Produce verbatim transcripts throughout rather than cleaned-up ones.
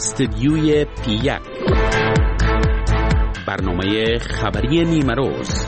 استدیوی پی یک، برنامه خبری نیمه روز.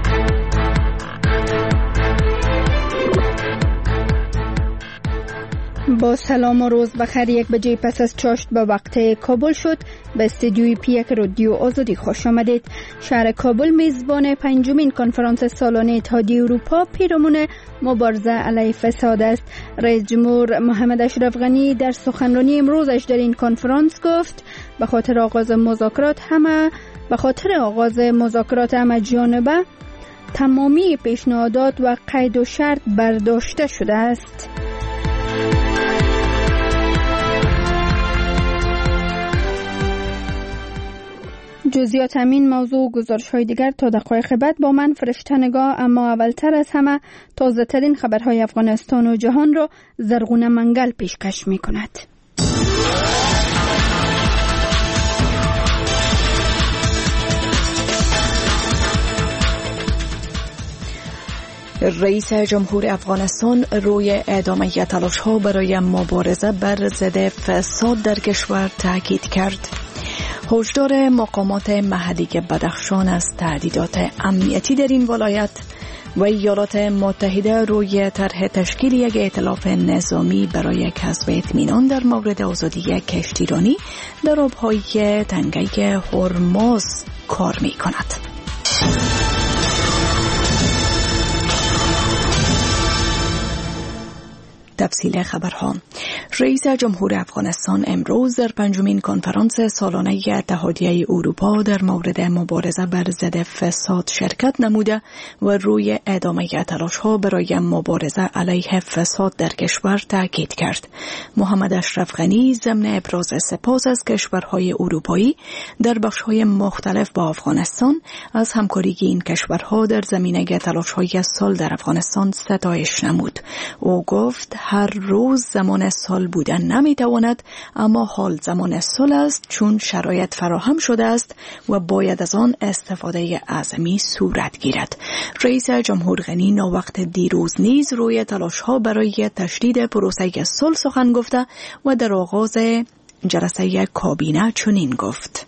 با سلام و روز بخیر. یک بجه پس از چاشت به وقت کابل شد. به استدیوی پی یک رادیو آزادی خوش آمدید. شهر کابل میزبان پنجمین کنفرانس سالانه اتحادیه اروپا پیرامون مبارزه علیه فساد است. رئیس جمهور محمد اشرف غنی در سخنرانی امروزش در این کنفرانس گفت به خاطر آغاز مذاکرات همه به خاطر آغاز مذاکرات همه جانبه تمامی پیشنهادات و قید و شرط برداشته شده است. جزئیات همین موضوع و گزارش های دیگر تا دقایق بعد با من فرشته نگاه. اما اولتر از همه تازه ترین خبرهای افغانستان و جهان را زرغونه منگل پیشکش می کند. رئیس جمهور افغانستان روی ادامه تلاش‌ها برای مبارزه بر ضد فساد در کشور تاکید کرد. هشدار مقامات محلی بدخشان از تهدیدات امنیتی در این ولایت و ایالات متحده روی طرح تشکیل یک ائتلاف نظامی برای کسب اطمینان در مورد آزادی کشتیرانی در آبهای تنگه هرمز کار می کند. تفصیل خبرها. رئیس جمهور افغانستان امروز در پنجمین کنفرانس سالانه اتحادیه اروپا در مورد مبارزه بر ضد فساد شرکت نموده و روی ادامه تلاش‌ها برای مبارزه علیه فساد در کشور تاکید کرد. محمد اشرف غنی ضمن ابراز سپاس از کشورهای اروپایی در بخش‌های مختلف با افغانستان از همکاری این کشورها در زمینه تلاش‌های صلح در افغانستان ستایش نمود. او گفت هر روز زمان صلح بودن نمیتواند، اما حال زمان صلح است چون شرایط فراهم شده است و باید از آن استفاده اعظمی صورت گیرد. رئیس جمهور غنی ناوقت دیروز نیز روی تلاش‌ها برای تشدید پروسه صلح سخن گفته و در آغاز جلسه کابینه چنین گفت: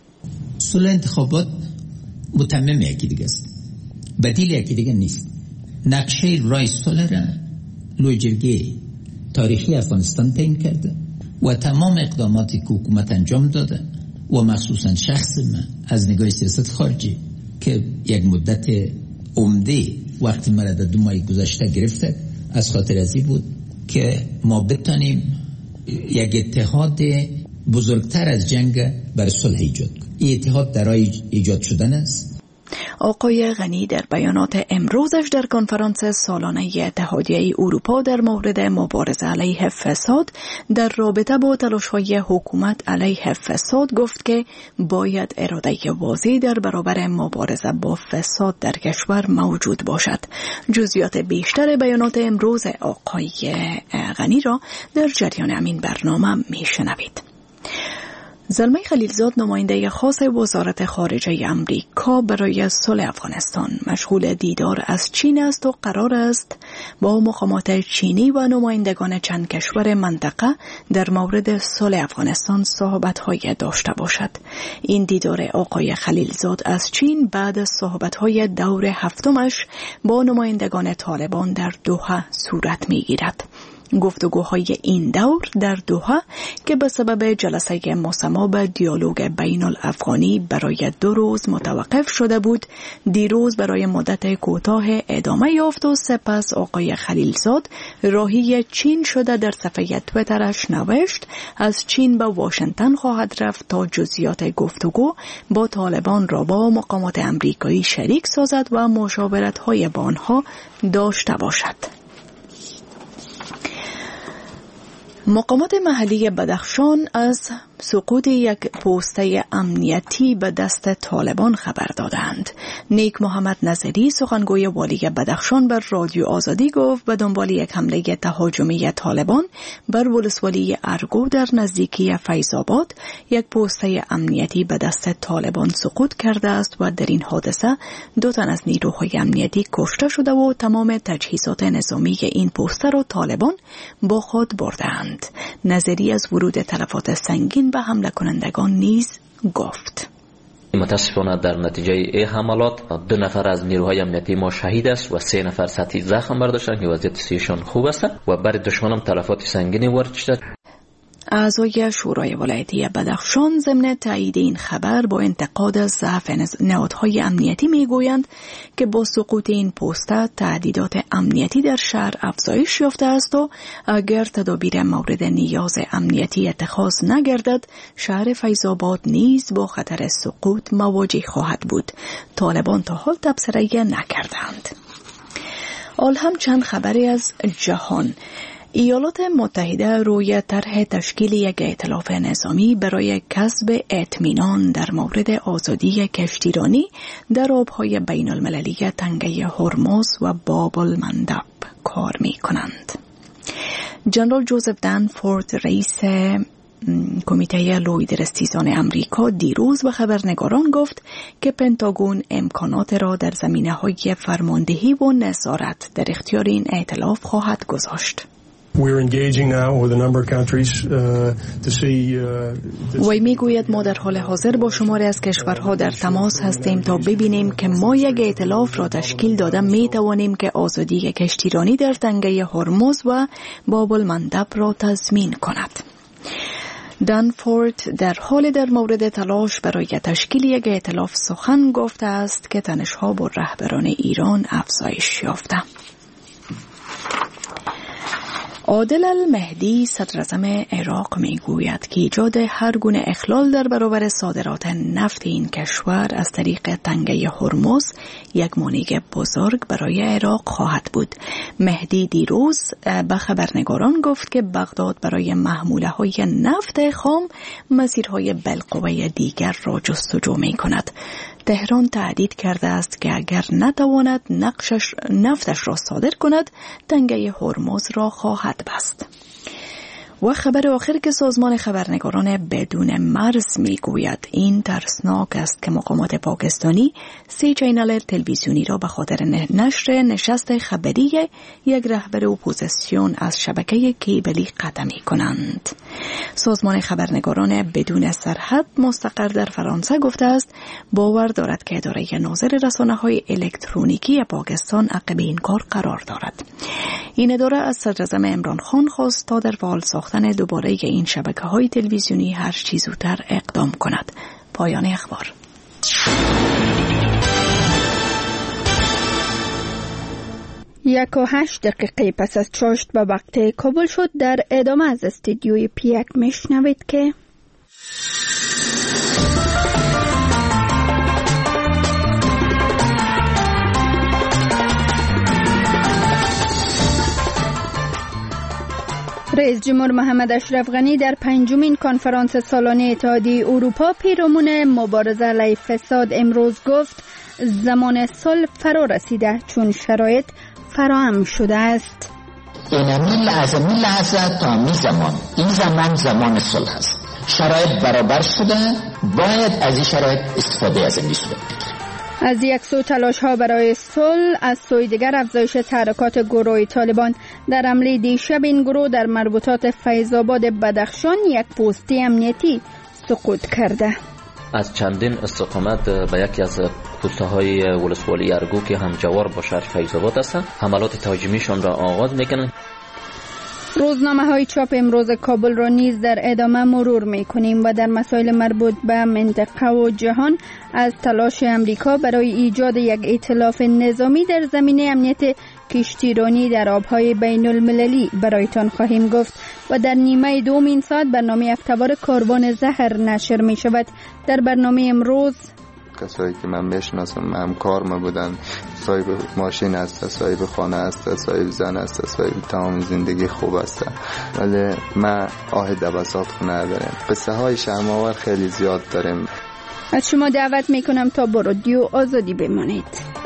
صلح انتخابات متمم یکی دیگه است، بدیل یکی دیگه نیست. نقشه راه صلح را لوی جرگه تاریخی افغانستان تعیین کرده و تمام اقداماتی که حکومت انجام داده و مخصوصا شخص من از نگاه سیاست خارجی که یک مدت عمده وقتی مرا در دو ماه گذشته گرفته از خاطر ازی بود که ما بتانیم یک اتحاد بزرگتر از جنگ بر صلح ایجاد کنیم. این اتحاد در راه ایجاد شدن است. آقای غنی در بیانات امروزش در کنفرانس سالانه اتحادیه اروپا در مورد مبارزه علیه فساد در رابطه با تلاش‌های حکومت علیه فساد گفت که باید اراده واضح در برابر مبارزه با فساد در کشور موجود باشد. جزئیات بیشتر بیانات امروز آقای غنی را در جریان همین برنامه میشنوید. زلمه خلیلزاد نماینده خاص وزارت خارجه امریکا برای صلح افغانستان مشغول دیدار از چین است و قرار است با مقامات چینی و نمایندگان چند کشور منطقه در مورد صلح افغانستان صحبت‌های داشته باشد. این دیدار آقای خلیلزاد از چین بعد از صحبت‌های دور هفتمش با نمایندگان طالبان در دوحه صورت می‌گیرد. گفتگوهای این دور در دوحه که به سبب جلسه مسما به دیالوگ بین الافغانی برای دو روز متوقف شده بود، دیروز برای مدت کوتاه ادامه یافت و سپس آقای خلیلزاد راهی چین شده در صفحه تویترش نوشت از چین به واشنگتن خواهد رفت تا جزئیات گفتگو با طالبان را با مقامات امریکایی شریک سازد و مشاورت‌های با آنها داشته باشد. مقامات محلی بدخشان از سقوط یک پوسته امنیتی به دست طالبان خبر دادند. نیک محمد نظری سخنگوی والی بدخشان بر رادیو آزادی گفت به دنبال یک حمله تهاجمی طالبان بر ولسوالی ارگو در نزدیکی فیض‌آباد یک پوسته امنیتی به دست طالبان سقوط کرده است و در این حادثه دو تن از نیروهای امنیتی کشته شده و تمام تجهیزات نظامی این پوسته را طالبان با خود بردند. نظری از ورود تلفات سنگین متورطین و حمله کنندگان نیز گفت. متاسفانه در نتیجه این حملات دو نفر از نیروهای امنیتی ما شهید است و سه نفر سطحی زخم برداشتند که وضعیت صحیشان خوب است و برای دشمنان تلفات سنگینی وارد شده. اعضای شورای ولایتی بدخشان ضمن تایید این خبر با انتقاد از ضعف نهادهای امنیتی میگویند که با سقوط این پست تهدیدات امنیتی در شهر افزایش یافته است و اگر تدابیر مورد نیاز امنیتی اتخاذ نگردد شهر فیض‌آباد نیز با خطر سقوط مواجه خواهد بود. طالبان تا حال تبصره نکردند. حال هم چند خبری از جهان. ایالات متحده روی طرح تشکیل یک ائتلاف نظامی برای کسب اطمینان در مورد آزادی کشتیرانی در آبهای بین المللی تنگه هرمز و باب المندب کار می کنند. جنرال جوزف دنفورد رئیس کمیته لوید رستیزان امریکا دیروز به خبرنگاران گفت که پنتاگون امکانات را در زمینه‌های فرماندهی و نظارت در اختیار این ائتلاف خواهد گذاشت. وی میگوید ما در حال حاضر با شماری از کشورها در تماس هستیم تا ببینیم که ما یک ائتلاف را تشکیل داده می توانیم که آزادی کشتیرانی در تنگه هرمز و باب المندب را تضمین کند. دنفورد در حال در مورد تلاش برای تشکیل یک ائتلاف سخن گفته است که تنش‌ها با رهبران ایران افزایش یافته. عادل المهدی صدراعظم عراق میگوید که ایجاد هر گونه اخلال در برابر صادرات نفت این کشور از طریق تنگه هرمز یک مانع بزرگ برای عراق خواهد بود. مهدی دیروز به خبرنگاران گفت که بغداد برای محموله های نفت خام مسیرهای بالقوه دیگر را جستجو می کند. تهران تهدید کرده است که اگر نتواند نقشش نفتش را صادر کند تنگه هرمز را خواهد بست. و خبر آخر که سازمان خبرنگاران بدون مرز میگوید این ترسناک است که مقامات پاکستانی سه چینل تلویزیونی را به خاطر نشر نشست خبری یک رهبر اپوزیسیون از شبکه کیبلی قطع می‌کنند. سازمان خبرنگاران بدون سرحد مستقر در فرانسه گفته است باور دارد که اداره ناظر رسانه‌های الکترونیکی پاکستان عقب این کار قرار دارد. این اداره از صدراعظم عمران خان خواست تا در فعال ساختن دوباره این شبکه‌های تلویزیونی هر چه زودتر اقدام کند. پایان اخبار. یک و هشت دقیقه پس از چاشت به وقت کابل شد. در ادامه از استودیوی پیک میشنوید که رئیس جمهور محمد اشرف غنی در پنجمین کنفرانس سالانه اتحادیه اروپا پیرامون مبارزه علیه فساد امروز گفت زمان صلح فرا رسیده چون شرایط فراهم شده است. این می لحظه می لحظه تا می زمان این زمان زمان صلح است. شرایط برابر شده، باید از این شرایط استفاده از این صورت بگیریم. از یک سو تلاش ها برای صلح، از سوی دیگر افزایش تحرکات گروه طالبان. در حمله دیشب این گروه در مربوطات فیض‌آباد بدخشان یک پستی امنیتی سقوط کرده. از چندین استقامت به یکی از پست‌های ولسوالی ارگو که همجوار با شهر فیض‌آباد هستند حملات تهاجمیشان را آغاز میکنند. روزنامه های چاپ امروز کابل را نیز در ادامه مرور می کنیم و در مسائل مربوط به منطقه و جهان از تلاش امریکا برای ایجاد یک ائتلاف نظامی در زمینه امنیت کشتیرانی در آبهای بین المللی برایتان خواهیم گفت و در نیمه دوم این ساعت برنامه افتوار کاروان زهر نشر می شود. در برنامه امروز کسایی که من میشناسم همکار ما بودن، صاحب ماشین هست، صاحب خانه هست، صاحب زن هست، صاحب تمام زندگی خوب است، ولی ما آه دبسات خونه نداریم. قصه های شرم‌آور خیلی زیاد داریم. از شما دعوت میکنم تا با رادیو آزادی بمانید.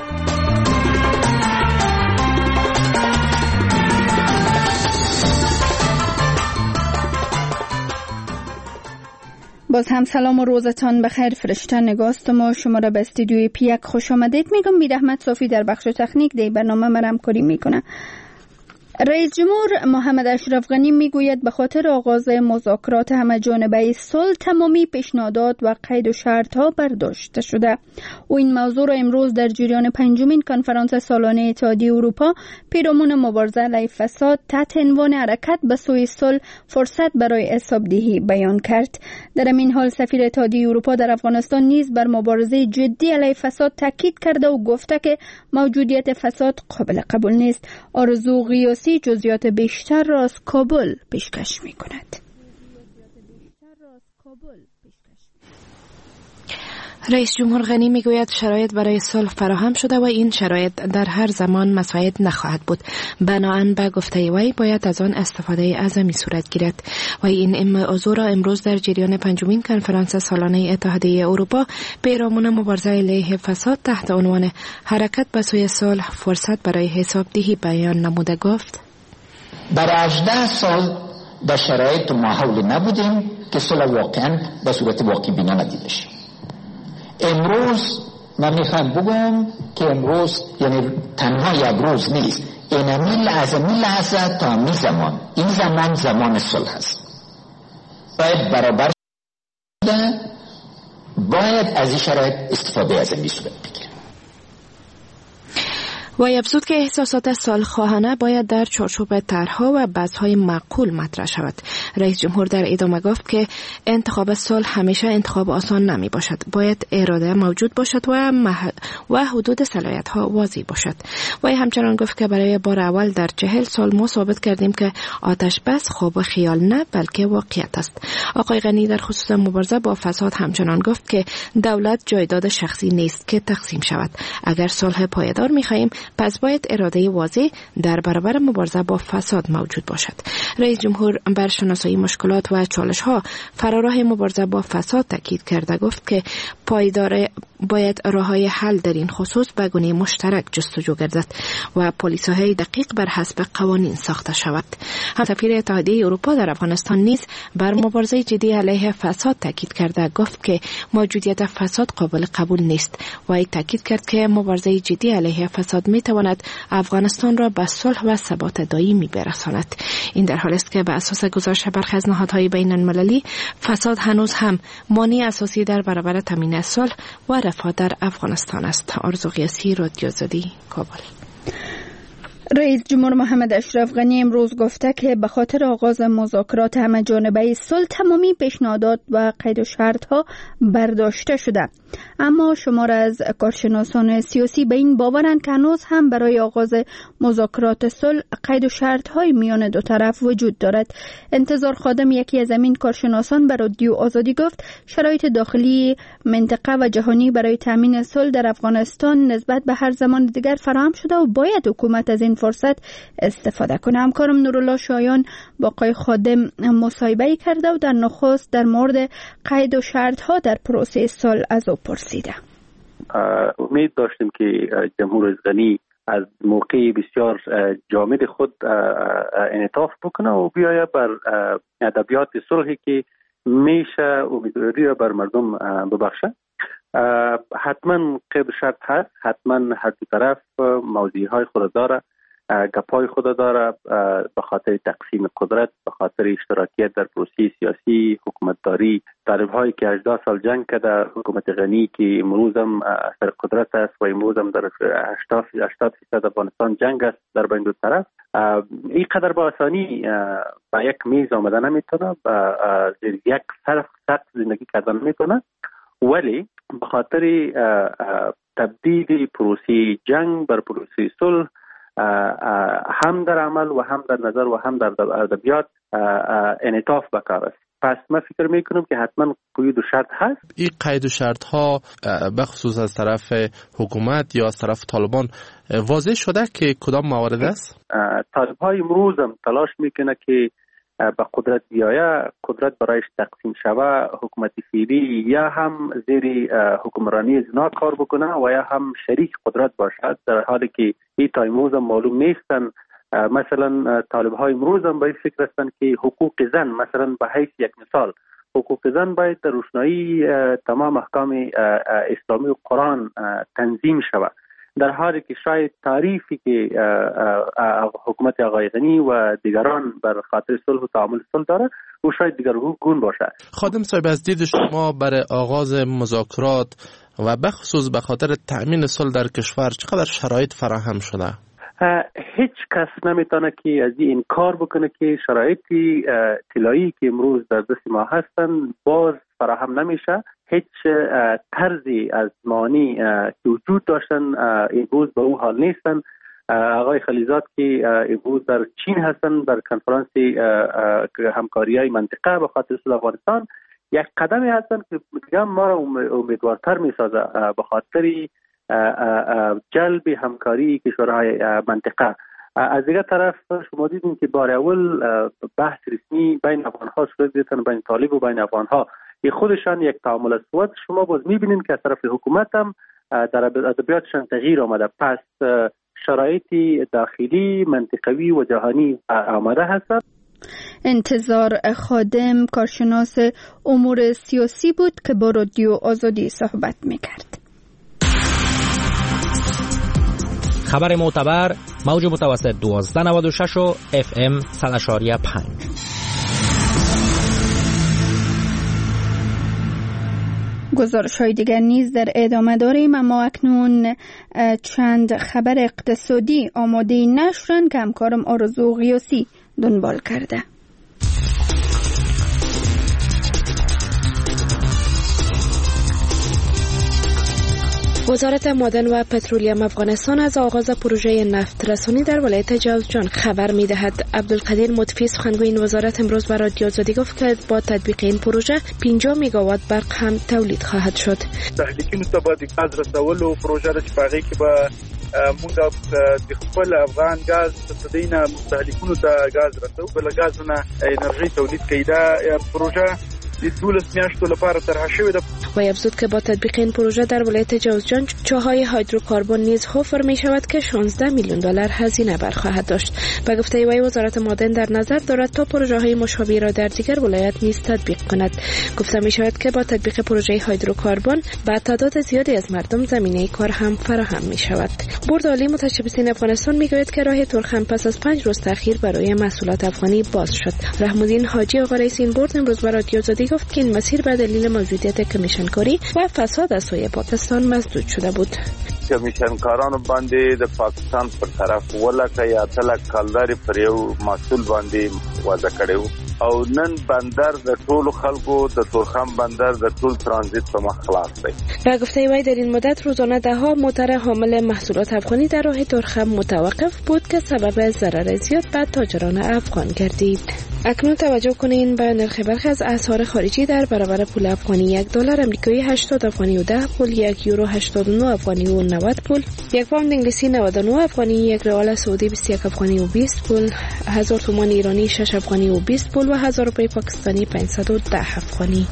باز هم سلام و روزتان بخیر. فرشته نگاست ما شما را به استودیوی پیک خوش آمدید میگم. میر احمد صافی در بخش تکنیک دی برنامه مرم کاری میکنه. رئیس جمهور محمد اشرف غنی میگوید به خاطر آغاز مذاکرات همه‌جانبه صلح تمامی پیشنهادات و قید و شرط‌ها برداشته شده. او این موضوع را امروز در جریان پنجمین کنفرانس سالانه اتحادیه اروپا پیرامون مبارزه علیه فساد تحت عنوان حرکت به سوی صلح فرصت برای حسابدهی بیان کرد. در این حال سفیر اتحادیه اروپا در افغانستان نیز بر مبارزه جدی علیه فساد تاکید کرده و گفته که موجودیت فساد قابل قبول نیست. آرزو قیاسی جزئیات بیشتر را از کابل پیشکش می کند. رئیس جمهور غنی میگوید شرایط برای صلح فراهم شده و این شرایط در هر زمان مساعد نخواهد بود. بنابراین به گفته وی باید از آن استفاده اعظمی صورت گیرد و این موضوع را امروز در جریان پنجمین کنفرانس سالانه اتحادیه اروپا پیرامون مبارزه علیه فساد تحت عنوان حرکت به سوی صلح فرصت برای حسابدهی بیان نموده گفت. برای هجده سال در شرایط ماحول نبودیم که صلح واقعا به صورت واقعی بینا ندیده شد. امروز من میخوام بگم که امروز یعنی تنها یک روز نیست، اینمی لحظه می لحظه تا می زمان، این زمان زمان صلح است. باید برابر شده، باید از این شرایط استفاده از این صورت بگیریم. و افزود که احساسات صلح‌خواهانه باید در چارچوب طرح‌ها و بحث‌های معقول مطرح شود. رئیس جمهور در ادامه گفت که انتخاب صلح همیشه انتخاب آسان نمی باشد. باید اراده موجود باشد و مح... و حدود صلاحیت‌ها واضح باشد. و همچنان گفت که برای بار اول در چهل سال ما ثابت کردیم که آتش بس خواب و خیال نه بلکه واقعیت است. آقای غنی در خصوص مبارزه با فساد همچنان گفت که دولت جایداد شخصی نیست که تقسیم شود. اگر صلح پایدار می‌خواهیم پس باید اراده واضح در برابر مبارزه با فساد موجود باشد. رئیس جمهور بر شناسایی مشکلات و چالش‌ها فراراه مبارزه با فساد تاکید کرده گفت که پایدار باید راه‌های حل در این خصوص به گونه مشترک جستجو گردد و پلیس‌های دقیق بر حسب قوانین ساخته شود. هم سفیر اتحادیه اروپا در افغانستان نیز بر مبارزه جدی علیه فساد تاکید کرده گفت که موجودیت فساد قابل قبول نیست و تاکید کرد که مبارزه جدی علیه فساد می‌تواند افغانستان را به صلح و ثبات دائمی برساند. این در حالی است که به اساس گزارش برخی از نهادهای بین‌المللی فساد هنوز هم مانع اساسی در برابر تامین صلح و رفاه در افغانستان است. آرزو قیاسی، رادیو آزادی، کابل. رئیس جمهور محمد اشرف غنی امروز گفته که به خاطر آغاز مذاکرات همه‌جانبه صلح تمامی پیشنهادات و قید و شرط‌ها برداشته شده. اما شمار از کارشناسان سیاسی به این باورند که هنوز هم برای آغاز مذاکرات صلح قید و شرط‌های میان دو طرف وجود دارد. انتظار خادم، یکی از همین کارشناسان، به رادیو آزادی گفت شرایط داخلی منطقه و جهانی برای تامین صلح در افغانستان نسبت به هر زمان دیگر فراهم شده و باید حکومت از این فرصت استفاده کنه. همکارم نورالله شایان با آقای خادم مصاحبه کرده و در نخست در مورد قید و شرط‌ها در پروسه صلح از او پرسیده. امید داشتیم که جمهور غنی از موقع بسیار جامد خود انعطاف بکنه و بیاید بر ادبیات صلحی که میشه امیدواری را بر مردم ببخشه. حتما قید و شرط هست، حتما هر دو طرف موضوعی های خود داره، گپای خود داره، به خاطر تقسیم قدرت، به خاطر اشتراکیت در پروسه سیاسی، حکومتداری، طالب‌هایی که هجده سال جنگ کرده، حکومت غنی که امروز هم اثر قدرت است و امروز هم در هشتاد فیصد افغانستان جنگ است در بین دو طرف. این قدر با آسانی با یک میز آمده نمیتونه، با زیر یک سقف سقف زندگی کردن نمیتونه، ولی به خاطر تبدیل پروسه جنگ بر پروسه صلح هم در عمل و هم در نظر و هم در ادبیات انعطاف بکار است. پس من فکر میکنم که حتما قید و شرط هست. این قید و شرط ها به خصوص از طرف حکومت یا از طرف طالبان واضح شده که کدام موارد است؟ طالب های امروز هم تلاش میکنه که به قدرت بیایه، قدرت برایش تقسیم شوه، حکومت فعلی یا هم زیر حکمرانی زنا کار بکنه و یا هم شریک قدرت باشد، در حالی که این تا امروز هم معلوم نیستن. مثلا طالب های امروز هم به این فکر هستن که حقوق زن، مثلا به حیث یک مثال، حقوق زن باید در روشنایی تمام احکام اسلامی و قرآن تنظیم شود. در حالی که شاید تعریفی که حکومت آقای غنی و دیگران بر خاطر صلح و تعامل صلح داره او شاید دیگرگون باشه. خادم صاحب، از دید شما برای آغاز مذاکرات و بخصوص به خاطر تأمین صلح در کشور چقدر شرایط فراهم شده؟ هیچ کس نمیتونه که از این انکار بکنه که شرایطی طلایی که امروز در دست ما هستن باز فراهم نمیشه. هیچ طرزی از معانی که وجود داشتن امروز به او حال نیستن. آقای خلیزاد که امروز در چین هستن در کنفرانس همکاری‌های منطقه به خاطر صلح افغانستان یک قدمی هستن که دیگه ما را امیدوارتر میسازه به خاطر جلب همکاری کشورهای منطقه. از دیگر طرف شما دیدین که بار اول بحث رسمی بین افغان‌ها صورت گرفت، بین طالب و بین افغان‌ها، این خودشان یک تعامل است. شما باز می‌بینید که از طرف حکومت هم در ادبیاتشان تغییر آمده. پس شرایط داخلی، منطقوی و جهانی آمده هست. انتظار خادم کارشناس امور سیاسی بود که با رادیو آزادی صحبت می‌کرد. خبر معتبر موج متوسط دوازده نود و شش و اف ام صد اشاری پنج. گزارش های دیگر نیز در ادامه داریم، اما اکنون چند خبر اقتصادی آماده نشرن که همکارم آرزو غیاسی دنبال کرده. وزارت معدن و پترولیم افغانستان از آغاز پروژه نفت رسانی در ولایت جوزجان خبر می‌دهد. عبدالقدیر مطفی سخنگوی این وزارت امروز به رادیو آزادی گفت که با تطبیق این پروژه پنجاه میگاوات برق هم تولید خواهد شد. تحلیلونو ته باید گاز رسولو پروژه را چې په هغې کې به موږ د خپل افغان گاز ستدینه مستهلکونو ته گاز رسو، بل گاز نه انرژي تولید کوي. دا پروژه دولت میاشتو لپاره طرح شوی ده. و افزود که با تطبیق این پروژه در ولایت جوزجان چاهای هیدروکاربن نیز حفر می شود که شانزده میلیون دلار هزینه برخواهد داشت. به گفته وی وزارت معدن در نظر دارد تا پروژه های مشابه را در دیگر ولایت نیز تطبیق کند. گفته می شود که با تطبیق پروژه هیدروکاربن به تعداد زیادی از مردم زمینه کار هم فراهم می شود. بورد عالی متشبثین افغانستان می گوید که راه ترخم پس از پنج روز تأخیر برای محصولات افغانی باز شد. رحم‌الدین حاجی آقا رئیس این بورد امروز به رادیو آزادی گفت که این مسیر به دلیل موجودیت کمیشنکاری و فساد از سوی پاکستان مسدود شده بود. کمیشنکارانو باندې د پاکستان پر طرف ولکه یا تلک کالداري پر یو مسول باندې وعده کړو او نن بندر د ټولو خلکو د تورخم بندر د ټول ترانزیت په مخ خلاص دی. به گفته وی در این مدت روزانه ده ها موتر حامل محصولات افغانی در راه تورخم متوقف بود که سبب ضرر زیاد به تاجران افغان گردید. اکنون توجه کنین به نرخ برخی از اسعار خارجی در برابر پول افغانی. یک دلار آمریکایی هشتاد افغانی و ده پول، یک یورو هشتاد و نه افغانی و نود پول، یک پوند انگلیسی نود و نه افغانی، یک ریال سعودی بیست و یک افغانی و بیست پول، هزار تومان ایرانی شش افغانی و بیست پول و هزار روپیه پاکستانی پانصد و ده افغانی.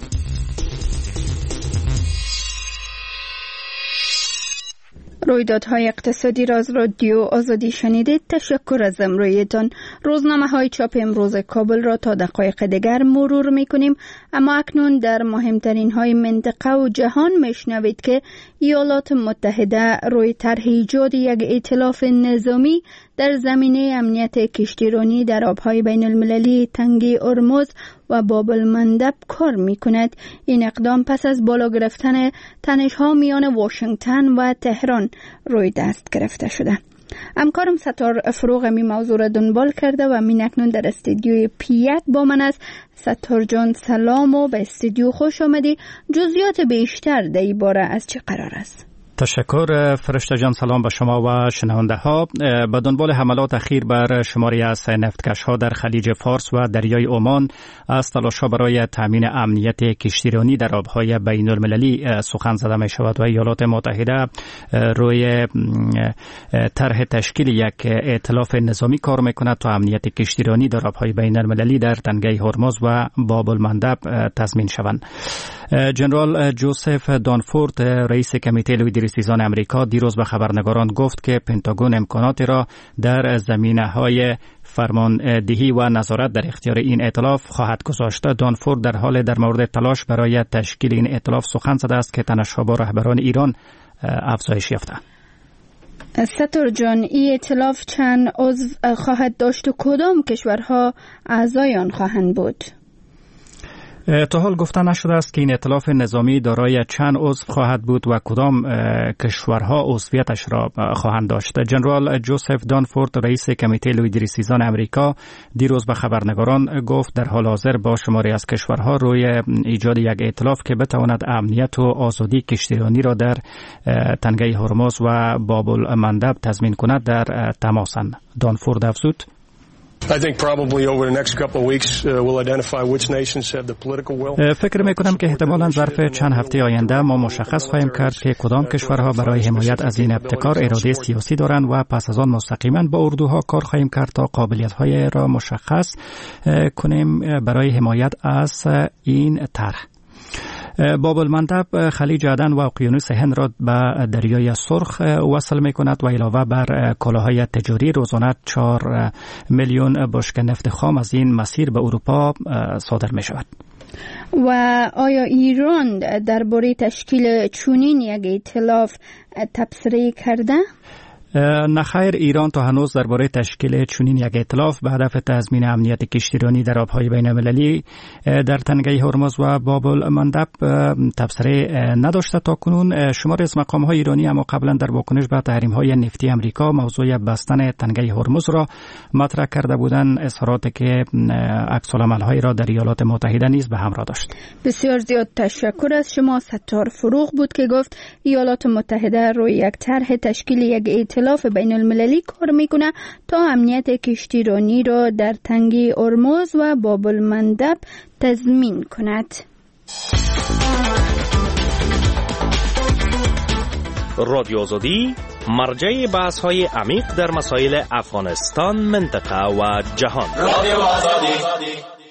رویدادهای اقتصادی را از رادیو آزادی شنیدید. تشکر از امرویتان. روزنامه های چاپ امروز کابل را تا دقایق دیگر مرور می کنیم، اما اکنون در مهمترین های منطقه و جهان میشنوید که ایالات متحده روی طرح ایجاد یک ائتلاف نظامی در زمینه امنیت کشتیرانی در آبهای بین المللی تنگه هرمز و باب المندب کار می کند. این اقدام پس از بالا گرفتن تنش‌ها میان واشنگتن و تهران روی دست گرفته شده. همکارم ستار فروغ می موضوع را دنبال کرده و می اکنون در استودیوی پی یک با من است. ستار جان سلام و به استودیو خوش آمدی. جزئیات بیشتر در این باره از چه قرار است؟ تشکر فرشته جان، سلام به شما و شنونده ها. به دنبال حملات اخیر بر شماری از نفتکش ها در خلیج فارس و دریای عمان از تلاش ها برای تامین امنیت کشتیرانی در آبهای بین المللی سخن زده می شود و ایالات متحده روی طرح تشکیل یک ائتلاف نظامی کار می کند تا امنیت کشتیرانی در آبهای بین المللی در تنگه هرمز و باب المندب تضمین شوند. جنرال جوزف دانفورد رئیس کمیته لوی دریسیزان امریکا دیروز به خبرنگاران گفت که پنتاگون امکاناتی را در زمینه‌های فرماندهی و نظارت در اختیار این ائتلاف خواهد گذاشت. دانفورد در حال در مورد تلاش برای تشکیل این ائتلاف سخن زده است که تنش‌ها با رهبران ایران افزایش یافته. ستور جان، این ائتلاف چند عضو خواهد داشت و کدام کشورها اعضای آن خواهند بود؟ تا حال گفته نشده است که این ائتلاف نظامی دارای چند عضو خواهد بود و کدام کشورها عضویتش را خواهند داشت. جنرال جوزف دانفورد، رئیس کمیته لویدریسیزان امریکا، دیروز به خبرنگاران گفت در حال حاضر با شماری از کشورها روی ایجاد یک ائتلاف که بتواند امنیت و آزادی کشتیرانی را در تنگه هرمز و باب المندب تضمین کند در تماسند. دانفورد افزود: فکر میکنم که احتمالاً ظرف چند هفته آینده ما مشخص خواهیم کرد که کدام کشورها برای حمایت از این ابتکار اراده سیاسی دارند و پس از آن مستقیما با اردوها کار خواهیم کرد تا قابلیت‌های را مشخص کنیم برای حمایت از این طرح. باب المندب خلیج عدن و اقیانوس هند را به دریای سرخ وصل می کند و علاوه بر کالاهای تجاری روزانه چهار میلیون بشکه نفت خام از این مسیر به اروپا صادر می شود. و آیا ایران درباره تشکیل چنین یک ائتلاف تبصره کرده؟ نخیر، ایران تا هنوز درباره تشکیل چنین یک ائتلاف به هدف تضمین امنیت کشتیرانی در آبهای بین المللی در تنگه هرمز و باب المندب تبصره نداشته تا کنون. شماری از مقام‌های ایرانی اما قبلا در واکنش به تحریم‌های نفتی امریکا موضوع بستن تنگه هرمز را مطرح کرده بودند، اظهاراتی که عکس‌العمل‌هایی را در ایالات متحده نیز به همراه داشت. بسیار زیاد تشکر از شما. ستار فروغ بود که گفت ایالات متحده روی یک طرح تشکیل یک ائتلاف بین المللی کار میکنه تا امنیت کشتیرانی را در تنگه هرمز و باب المندب تضمین کند. رادیو آزادی، مرجع بحث های عمیق در مسائل افغانستان، منطقه و جهان. رادیو آزادی.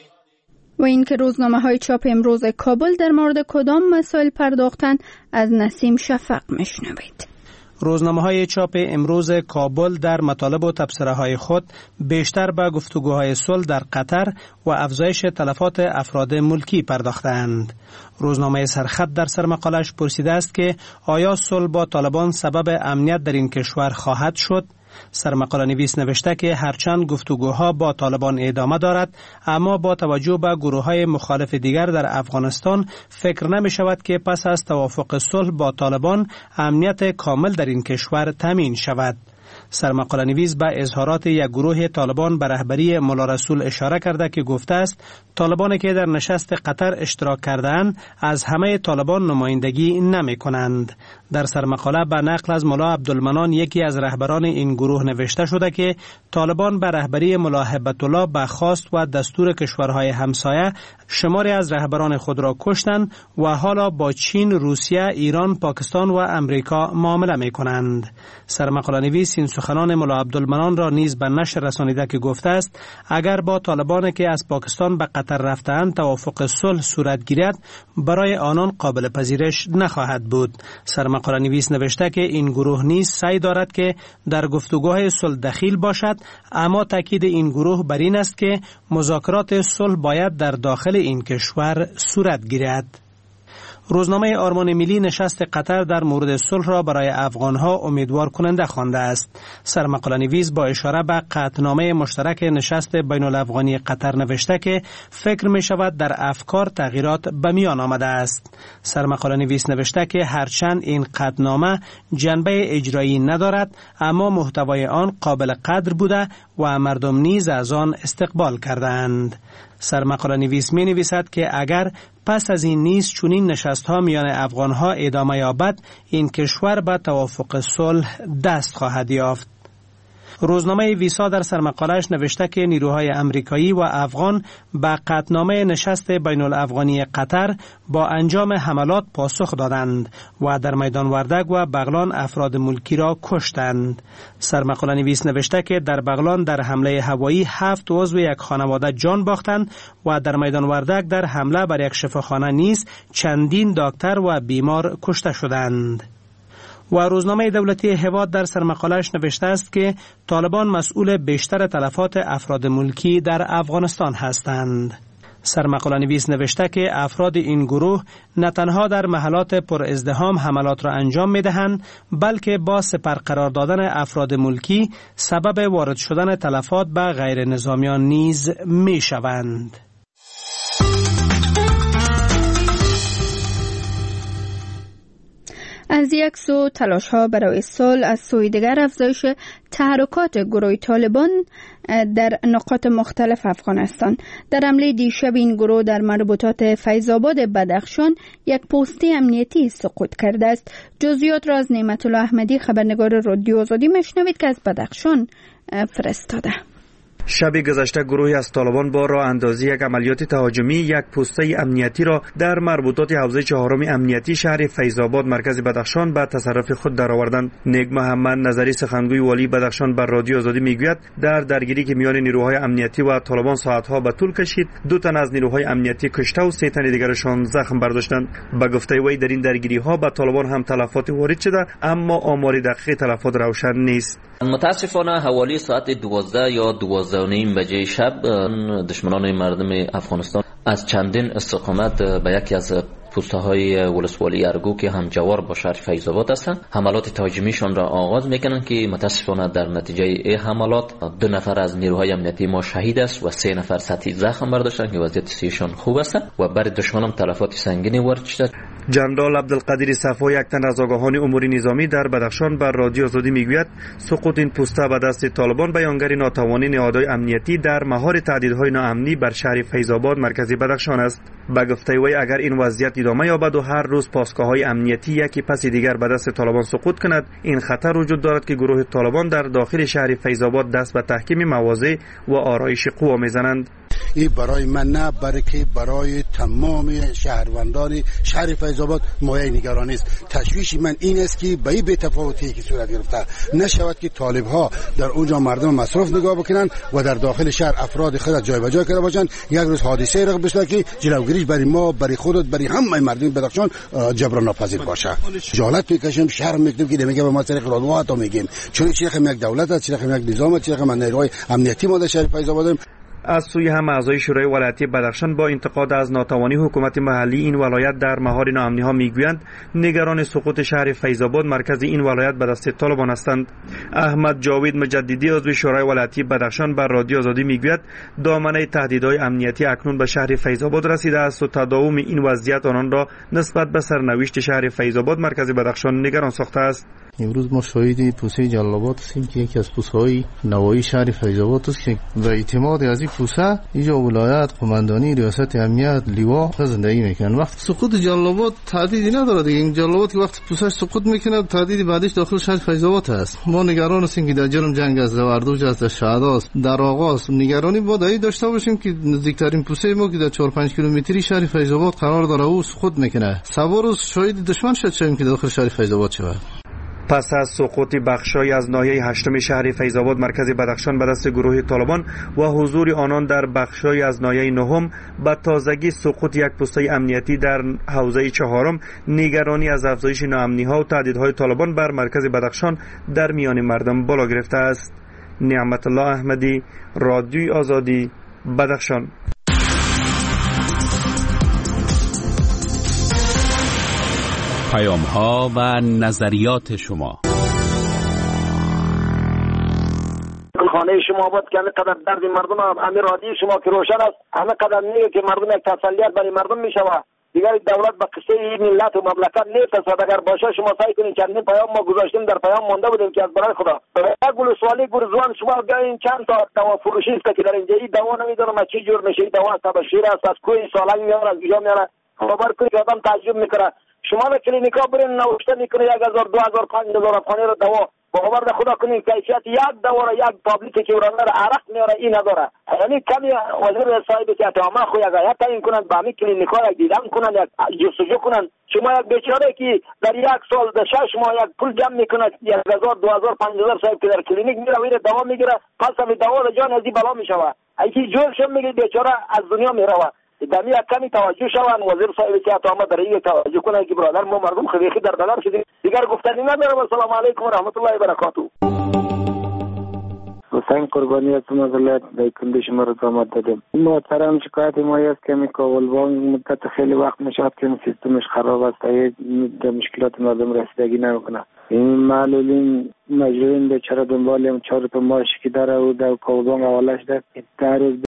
و این که روزنامه های چاپ امروز کابل در مورد کدام مسائل پرداختن، از نسیم شفق میشنوید. روزنامه‌های چاپ امروز کابل در مطالب و تبصره‌های خود بیشتر به گفتگوهای صلح در قطر و افزایش تلفات افراد ملکی پرداختند. روزنامه سرخط در سرمقالش پرسیده است که آیا صلح با طالبان سبب امنیت در این کشور خواهد شد؟ سرمقاله نویس نوشته که هرچند گفتگوها با طالبان ادامه دارد، اما با توجه به گروه‌های مخالف دیگر در افغانستان فکر نمی شود که پس از توافق صلح با طالبان امنیت کامل در این کشور تامین شود. سرمقاله نویس به اظهارات یک گروه طالبان به رهبری مولا رسول اشاره کرده که گفته است طالبانی که در نشست قطر اشتراک کرده‌اند از همه طالبان نمایندگی نمی کنند. در سرمقاله به نقل از مولا عبدالمنان، یکی از رهبران این گروه، نوشته شده که طالبان به رهبری مولا هبت الله به خواست و دستور کشورهای همسایه شماری از رهبران خود را کشتند و حالا با چین، روسیه، ایران، پاکستان و امریکا معامله می کنند. سرمقاله نویس این سخنان مولا عبدالمنان را نیز به نشر رسانیده که گفته است اگر با طالبانی که از پاکستان به قطر رفتند توافق صلح صورت گیرد، برای آنان قابل پذیرش نخواهد بود. سرمقاله نویس نوشته که این گروه نیز سعی دارد که در گفتگوهای صلح دخیل باشد، اما تاکید این گروه بر این است که مذاکرات صلح باید در داخل این کشور صورت گیرد. روزنامه آرمان ملی نشست قطر در مورد صلح را برای افغانها امیدوار کننده خوانده است. سرمقاله نویس با اشاره به قطعنامه مشترک نشست بین الافغانی قطر نوشته که فکر می شود در افکار تغییرات به میان آمده است. سرمقاله نویس نوشته که هرچند این قطعنامه جنبه اجرایی ندارد، اما محتوای آن قابل قدر بوده و مردم نیز از آن استقبال کردند. سرمقاله نویس می نویسد که اگر پس از این نیز چنین نشست‌ها میان افغان‌ها ادامه یابد، این کشور به توافق صلح دست خواهد یافت. روزنامه ویسا در سرمقاله‌اش نوشته که نیروهای امریکایی و افغان به قطعنامه نشست بین الافغانی قطر با انجام حملات پاسخ دادند و در میدان وردک و بغلان افراد ملکی را کشتند. سرمقاله نویس نوشته که در بغلان در حمله هوایی هفت عضو یک خانواده جان باختند و در میدان وردک در حمله بر یک شفاخانه نیز چندین دکتر و بیمار کشته شدند. و روزنامه دولتی هواد در سرمقاله‌اش نوشته است که طالبان مسئول بیشتر تلفات افراد ملکی در افغانستان هستند. سرمقاله نویس نوشته که افراد این گروه نه تنها در محلات پر ازدحام حملات را انجام می دهند بلکه با سپر قرار دادن افراد ملکی سبب وارد شدن تلفات به غیر نظامیان نیز می شوند. از یک سو تلاش ها برای صلح، از سوی دیگر افزایش تحرکات گروه طالبان در نقاط مختلف افغانستان. در حمله دیشب این گروه در مربوطات فیض‌آباد بدخشان یک پستی امنیتی سقوط کرده است. جزئیات را از نعمت الله احمدی خبرنگار رادیو آزادی میشنوید که از بدخشان فرستاده. شب گذشته گروهی از طالبان با راه اندازی یک عملیات تهاجمی یک پسته امنیتی را در مربوطات حوزه چهارم امنیتی شهر فیض‌آباد مرکز بدخشان به تصرف خود درآوردند. نیک محمد نظری سخنگوی والی بدخشان بر رادیو آزادی میگوید در درگیری که میان نیروهای امنیتی و طالبان ساعتها به طول کشید، دو تن از نیروهای امنیتی کشته و سه تن دیگرشان زخم برداشتند. به گفته وی در این درگیری ها به طالبان هم تلفات وارد شده، اما آمار دقیق تلفات روشن نیست. متاسفانه حوالی ساعت دوازده یا دوازده و نیم بجه شب دشمنان مردم افغانستان از چندین استقامت به یکی از پوسته های ولسوالی ارگو که هم جوار با شهر فیض‌آباد هستند حملات تهاجمیشان را آغاز میکنند که متاسفانه در نتیجه این حملات دو نفر از نیروهای امنیتی ما شهید است و سه نفر سطحی زخم برداشتند که وضعیت صحیشان خوب است و بر دشمنان تلفات سنگینی وارد شده. جنرال عبدالقادر صفا یک تن از آگاهان امور نظامی در بدخشان بر رادیو آزادی میگوید سقوط این پوسته به دست طالبان بیانگر ناتوانی نهادهای امنیتی در مهار تهدیدهای ناامنی بر شهر فیض‌آباد مرکزی بدخشان است. به گفته وی اگر این وضعیت ادامه یابد و هر روز پاسگاه‌های امنیتی یکی پس دیگر به دست طالبان سقوط کند، این خطر وجود دارد که گروه طالبان در داخل شهر فیض‌آباد دست به تحکیم مواضع و آرایش قوا میزنند. این برای من نه بلکه برای تمام شهروندان شهر فیض‌آباد مایه نگرانی است. تشویش من این است که به این بی‌تفاوتی که صورت گرفته نشود که طالب ها در اونجا مردم مصرف نگاه بکنند و در داخل شهر افراد خود جای به جای کرده باشند. یک روز حادثه رخ بشه که جلوگیریش برای ما، برای خودت، برای همه مردم بدخشان جبران ناپذیر باشه. جالت میکشیم، شرم میکنیم که نمیگه به ما طریق رادیو تا میگیم چون چی رقم یک دولت است، چی رقم یک نظام است، چی رقم نیروهای امنیتی ما در شهر فیض‌آباد. از سوی هم اعضای شورای ولایتی بدخشان با انتقاد از ناتوانی حکومت محلی این ولایت در مهار ناامنی ها میگویند نگران سقوط شهر فیض‌آباد مرکز این ولایت به دست طالبان هستند. احمد جاوید مجددی عضو شورای ولایتی بدخشان بر رادیو آزادی میگوید دامنه تهدیدهای امنیتی اکنون به شهر فیض‌آباد رسیده است و تداوم این وضعیت آنان را نسبت به سرنوشت شهر فیض‌آباد مرکز بدخشان نگران ساخته است. امروز ما شاهد پوسه جلال‌آباد هستیم که یکی از پوسه‌های نوایی شهر فیض‌آباد است که به اعتماد از این پوسه اینجا ولایت قماندانی ریاست امنیت لیوا زندگی میکنن. وقت سقوط جلال‌آباد تهدیدی نداره دیگه. این جلال‌آباد که وقت پوسش سقوط میکنه تهدید بعدش داخل شهر فیض‌آباد است. ما نگران هستیم که در جرم جنگ از زوردوج است، شهداست، در آغاز نگرانی باید داشته باشیم که نزدیکترین پوسه ما که در چهار پنج کیلومتری شهر فیض‌آباد قرار داره او سقوط میکنه. سوار روز شاهد دشمن شد شدیم که داخل شهر فیض‌آباد شود. پس از سقوط بخشای از ناحیه هشتم شهر فیض‌آباد مرکز بدخشان به دست گروه طالبان و حضور آنان در بخشای از ناحیه نهم به تازگی سقوط یک پسته امنیتی در حوزه چهارم، نگرانی از افزایش ناامنی‌ها و تهدیدهای طالبان بر مرکز بدخشان در میان مردم بالا گرفته است. نعمت الله احمدی، رادیوی آزادی، بدخشان. پیام ها و نظریات شما. خانه شما بود که همه قدر درد مردم همه رادی شما که روشن است، همه قدر میگه که مردم یک تسلیت برای مردم میشوه. دیگر دولت به قصه این ملت و مملکت نیست. اگر باشه شما سعی کنید چندین پیام ما گذاشتیم در پیام مونده بودیم که از برای خدا گل سوالی گرزوان شما بیاین چند تا دوا فروشی است که در اینجا این دوا نمیدونم چه جور میشه. این دوا تبشیر است، از کوی سالنگ میاره، از اینجا میاره. خبر کنید آدم تعجب میکنه. شما به کلینیکا برین نوشته میکنه یک هزار دو هزار پنج هزار افغانی رو دوا باور خدا کنین کیفیت یک دوا رو یک تابلتی که ورنده عرق میاره این نداره. یعنی کمی وزیر صاحب که اتهامه خو یک آیت تعیین کنند به همین کلینیکا یک دیدن کنند، یک جستجو کنند. شما یک بیچاره که در یک سال در شش ماه یک پول جمع میکنه یک هزار دو هزار پنج هزار صاحب که در کلینیک میره ویر دوا میگیره پس همین دوا رو جان از این بلا میشوه. اینکه جورشم میگه بیچاره از دنیا میروه. دمی کمی توجه شوان وزیر صاحب که اتهامه در این توجه کنه که برادر ما مردم خیلی در بلار شدیم دیگر گفتنی نداره. السلام علیکم و رحمت الله و برکاته. حسین قربانی هستم از ولایت دایکنده شما را آمد دادیم. محترم شکایت ما است که می کابل بانک مدت خیلی وقت میشد که سیستمش خراب است، در مشکلات مردم رسیدگی نمیکنه. این معلولین مجبوریم به چرا دنبال هم چهار تا ماشی که داره و در کابل بانک حوالش ده در روز